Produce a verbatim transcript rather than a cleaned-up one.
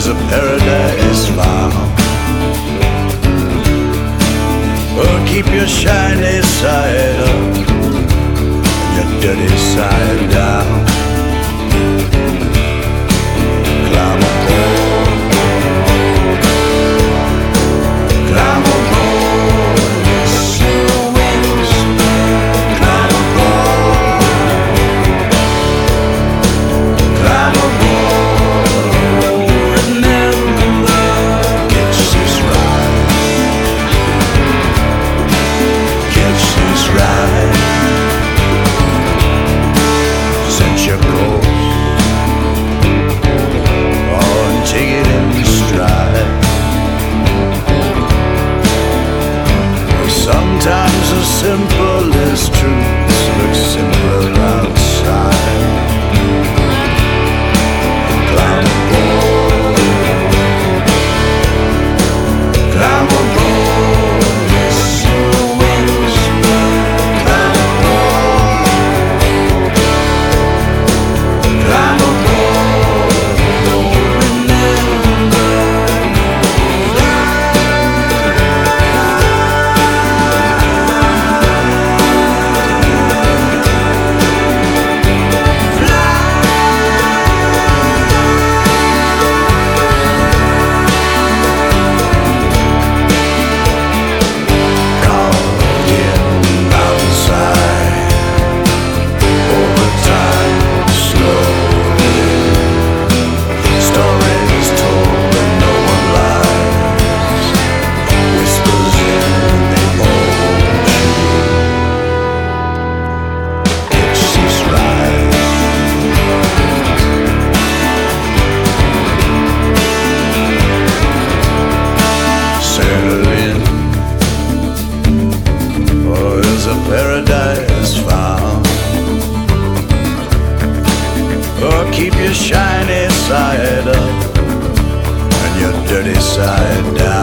is a paradise found? Or keep your shiny side up and your dirty side down? Climb aboard, climb aboard, see the winds, climb aboard, climb aboard. Remember, catch this ride, catch this ride. Set your course, oh, and take it in stride. Sometimes the simplest truths look simpler outside. Climb aboard, climb aboard, see the winds blow. Climb aboard, climb aboard, remember, paradise found. Or keep your shiny side up and your dirty side down.